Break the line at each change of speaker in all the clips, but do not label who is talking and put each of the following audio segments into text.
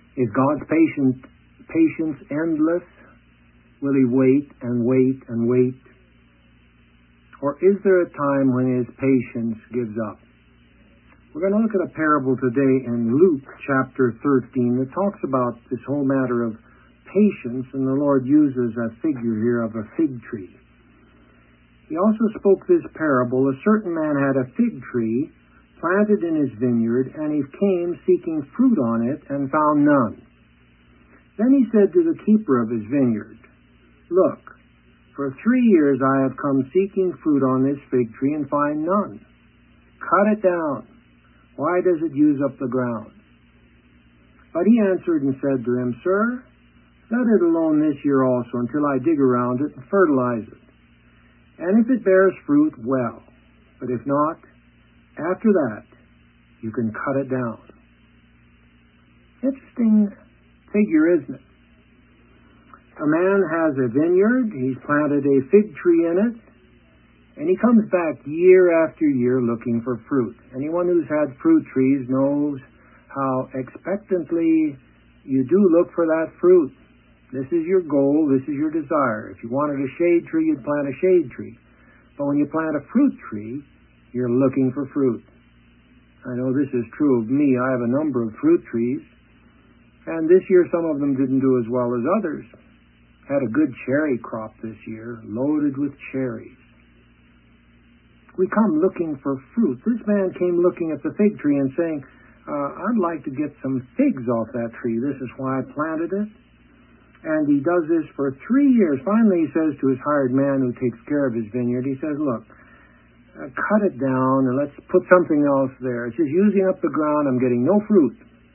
Is God's patience endless? Will He wait and wait and wait? Or is there a time when His patience gives up? We're going to look at a parable today in Luke chapter 13 that talks about this whole matter of patience, and the Lord uses a figure here of a fig tree. He also spoke this parable. A certain man had a fig tree planted in his vineyard, and he came seeking fruit on it and found none. Then he said to the keeper of his vineyard, "Look, for 3 years I have come seeking fruit on this fig tree and find none. Cut it down. Why does it use up the ground?" But he answered and said to him, "Sir, let it alone this year also until I dig around it and fertilize it. And if it bears fruit, well. But if not, after that, you can cut it down." Interesting figure, isn't it? A man has a vineyard, he's planted a fig tree in it, and he comes back year after year looking for fruit. Anyone who's had fruit trees knows how expectantly you do look for that fruit. This is your goal, this is your desire. If you wanted a shade tree, you'd plant a shade tree. But when you plant a fruit tree, you're looking for fruit. I know this is true of me. I have a number of fruit trees, and this year some of them didn't do as well as others. Had a good cherry crop this year, loaded with cherries. We come looking for fruit. This man came looking at the fig tree and saying, I'd like to get some figs off that tree. This is why I planted it. And he does this for 3 years. Finally, he says to his hired man who takes care of his vineyard, he says, "Look, cut it down and let's put something else there. It's just using up the ground. I'm getting no fruit.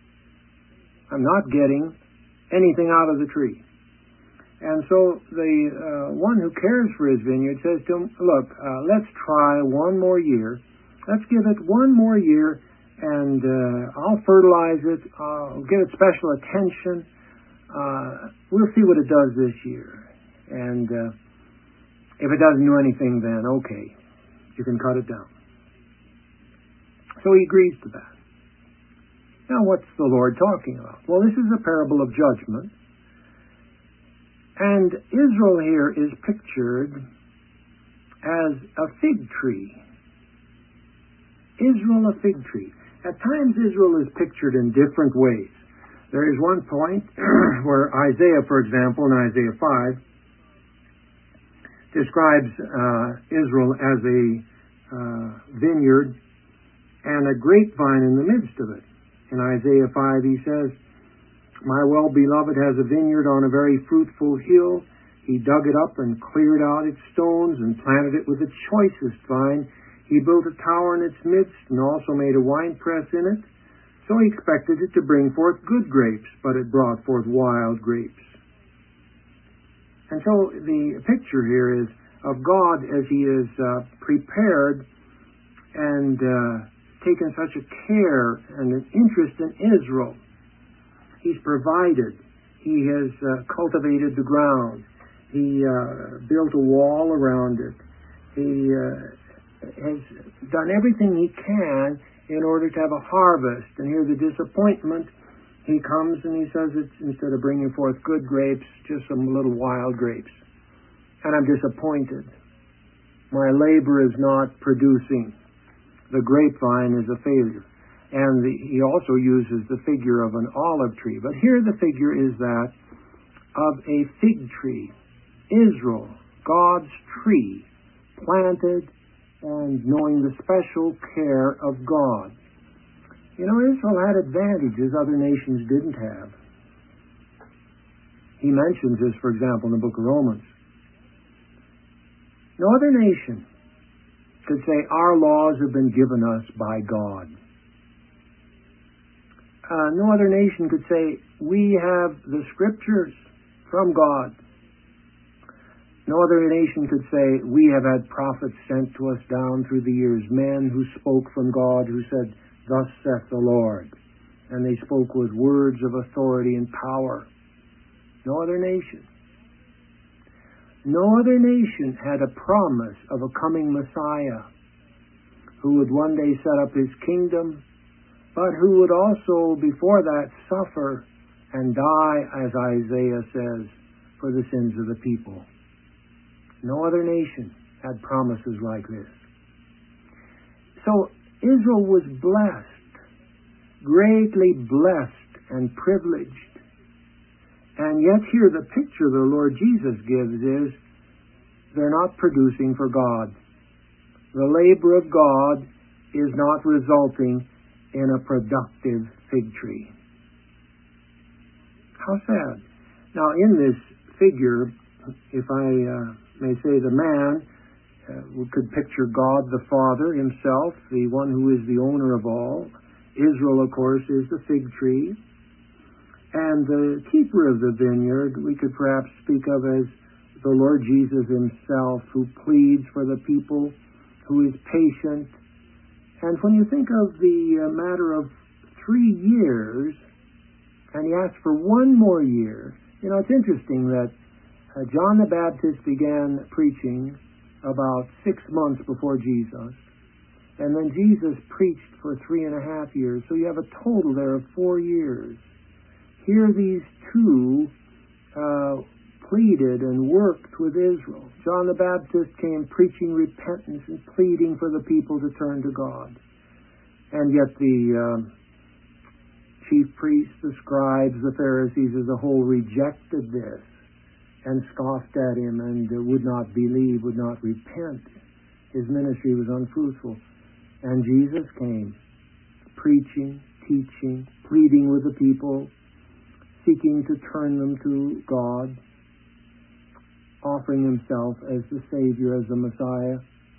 I'm not getting anything out of the tree." And so the one who cares for his vineyard says to him, "Look, let's try one more year. Let's give it one more year, and I'll fertilize it. I'll give it special attention. We'll see what it does this year. And if it doesn't do anything, then okay, you can cut it down." So he agrees to that. Now, what's the Lord talking about? Well, this is a parable of judgment. And Israel here is pictured as a fig tree. Israel, a fig tree. At times, Israel is pictured in different ways. There is one point where Isaiah, for example, in Isaiah 5, describes Israel as a vineyard and a grapevine in the midst of it. In Isaiah 5, he says, "My well-beloved has a vineyard on a very fruitful hill. He dug it up and cleared out its stones and planted it with the choicest vine. He built a tower in its midst and also made a winepress in it. So he expected it to bring forth good grapes, but it brought forth wild grapes." And so the picture here is of God as He is prepared and taken such a care and an interest in Israel. He's provided. He has cultivated the ground. He built a wall around it. He has done everything he can in order to have a harvest. And here the disappointment, he comes and he says it's instead of bringing forth good grapes, just some little wild grapes. And I'm disappointed. My labor is not producing. The grapevine is a failure. And he also uses the figure of an olive tree. But here the figure is that of a fig tree. Israel, God's tree, planted and knowing the special care of God. You know, Israel had advantages other nations didn't have. He mentions this, for example, in the book of Romans. No other nation could say, our laws have been given us by God. No other nation could say, we have the scriptures from God. No other nation could say, we have had prophets sent to us down through the years, men who spoke from God, who said, thus saith the Lord. And they spoke with words of authority and power. No other nation. No other nation had a promise of a coming Messiah who would one day set up his kingdom, but who would also, before that, suffer and die, as Isaiah says, for the sins of the people. No other nation had promises like this. So Israel was blessed, greatly blessed and privileged. And yet here the picture the Lord Jesus gives is they're not producing for God. The labor of God is not resulting in a productive fig tree. How sad. Now in this figure, if I may say, the man, we could picture God the Father himself, the one who is the owner of all. Israel, of course, is the fig tree. And the keeper of the vineyard, we could perhaps speak of as the Lord Jesus himself, who pleads for the people, who is patient. And when you think of the matter of 3 years, and he asks for one more year, it's interesting that John the Baptist began preaching about 6 months before Jesus, and then Jesus preached for 3.5 years. So you have a total there of 4 years. Here these two pleaded and worked with Israel. John the Baptist came preaching repentance and pleading for the people to turn to God. And yet the chief priests, the scribes, the Pharisees as a whole rejected this and scoffed at him and would not believe, would not repent. His ministry was unfruitful. And Jesus came, preaching, teaching, pleading with the people, seeking to turn them to God, offering himself as the Savior, as the Messiah.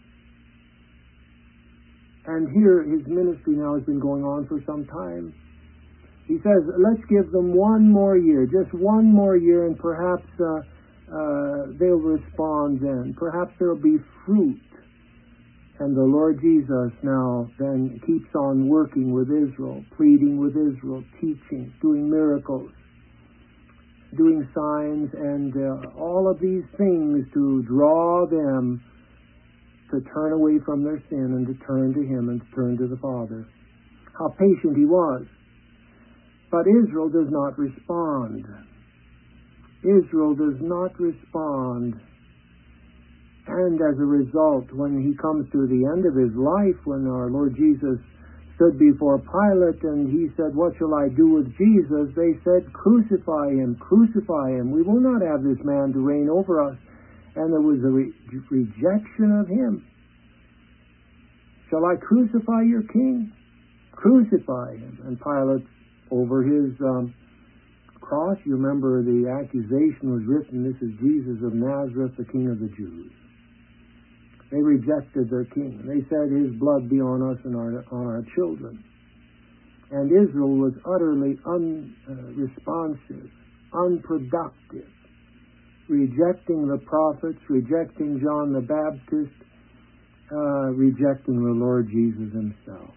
And here his ministry now has been going on for some time. He says, let's give them one more year, just one more year, and perhaps they'll respond then. Perhaps there'll be fruit. And the Lord Jesus now then keeps on working with Israel, pleading with Israel, teaching, doing miracles, doing signs, and all of these things to draw them to turn away from their sin and to turn to him and to turn to the Father. How patient he was. But Israel does not respond. Israel does not respond. And as a result, when he comes to the end of his life, when our Lord Jesus stood before Pilate and he said, what shall I do with Jesus? They said, crucify him, crucify him. We will not have this man to reign over us. And there was a rejection of him. Shall I crucify your king? Crucify him. And Pilate, over his cross, you remember the accusation was written, this is Jesus of Nazareth, the King of the Jews. They rejected their king. They said, his blood be on us and on our children. And Israel was utterly unresponsive, unproductive, rejecting the prophets, rejecting John the Baptist, rejecting the Lord Jesus himself.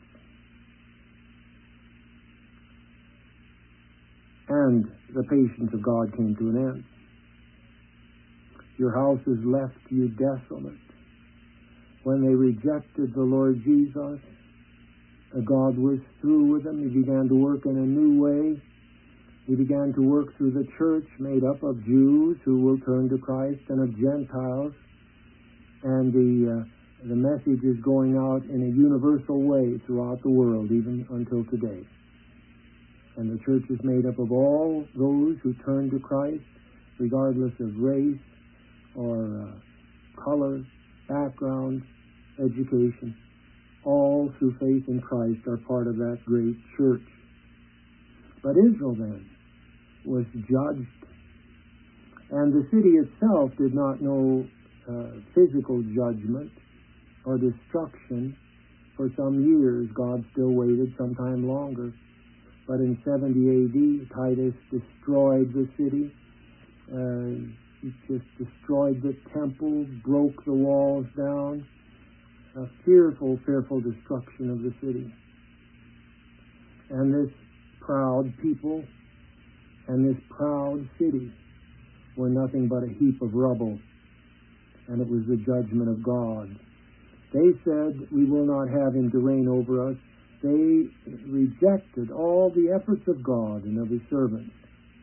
And the patience of God came to an end. Your house is left to you desolate. When they rejected the Lord Jesus, God was through with them. He began to work in a new way. He began to work through the church made up of Jews who will turn to Christ and of Gentiles. And the message is going out in a universal way throughout the world, even until today. And the church is made up of all those who turn to Christ, regardless of race or color, background, education. All through faith in Christ are part of that great church. But Israel then was judged. And the city itself did not know physical judgment or destruction for some years. God still waited some time longer. But in 70 A.D., Titus destroyed the city. He just destroyed the temple, broke the walls down. A fearful, fearful destruction of the city. And this proud people and this proud city were nothing but a heap of rubble. And it was the judgment of God. They said, we will not have him to reign over us. They rejected all the efforts of God and of his servants.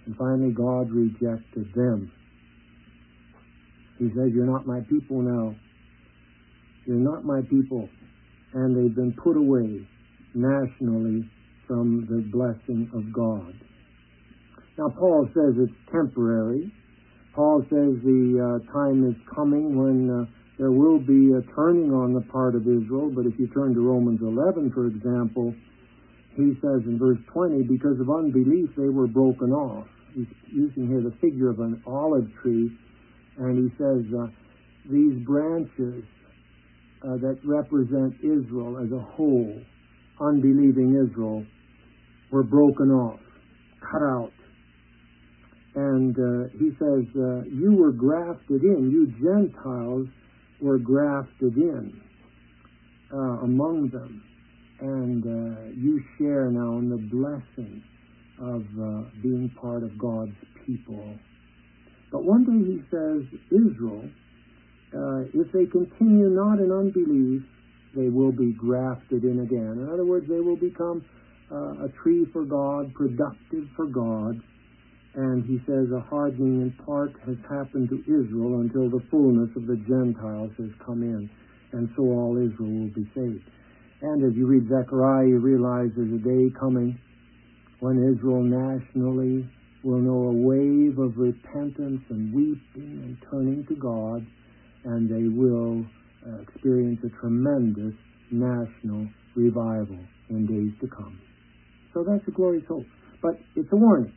And finally, God rejected them. He said, you're not my people now. You're not my people. And they've been put away nationally from the blessing of God. Now, Paul says it's temporary. Paul says the time is coming when there will be a turning on the part of Israel. But if you turn to Romans 11, for example, he says in verse 20, because of unbelief they were broken off. He's using here the figure of an olive tree, and he says these branches that represent Israel as a whole, unbelieving Israel, were broken off, cut out. And he says, you were grafted in, you Gentiles were grafted in among them, and you share now in the blessing of being part of God's people. But one day he says, Israel, if they continue not in unbelief, they will be grafted in again. In other words, they will become a tree for God, productive for God. And he says a hardening in part has happened to Israel until the fullness of the Gentiles has come in. And so all Israel will be saved. And as you read Zechariah, you realize there's a day coming when Israel nationally will know a wave of repentance and weeping and turning to God, and they will experience a tremendous national revival in days to come. So that's a glorious hope. But it's a warning.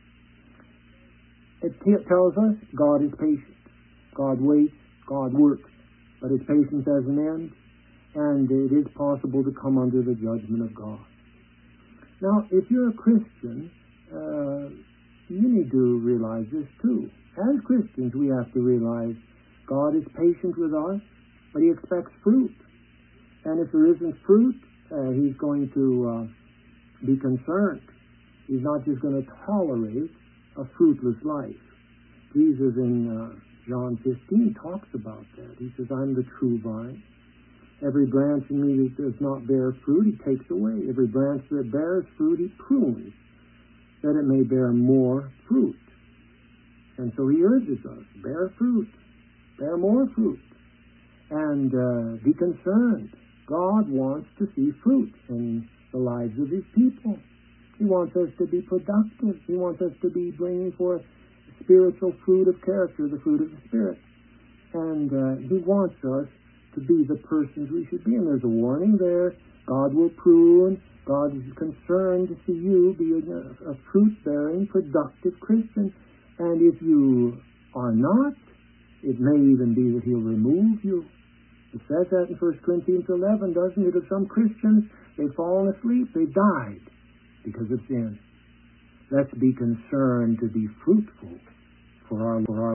It tells us God is patient. God waits, God works, but his patience has an end, and it is possible to come under the judgment of God. Now, if you're a Christian, you need to realize this too. As Christians, we have to realize God is patient with us, but he expects fruit. And if there isn't fruit, he's going to be concerned. He's not just going to tolerate a fruitless life. Jesus in John 15 talks about that. He says, I'm the true vine. Every branch in me that does not bear fruit, he takes away. Every branch that bears fruit, he prunes, that it may bear more fruit. And so he urges us, bear fruit, bear more fruit, and be concerned. God wants to see fruit in the lives of his people. He wants us to be productive. He wants us to be bringing forth spiritual fruit of character, the fruit of the Spirit. And he wants us to be the persons we should be. And there's a warning there. God will prune. God is concerned to see you be a fruit-bearing, productive Christian. And if you are not, it may even be that he'll remove you. It says that in 1 Corinthians 11, doesn't it? Of some Christians, they've fallen asleep. They died because of sin. Let's be concerned to be fruitful for our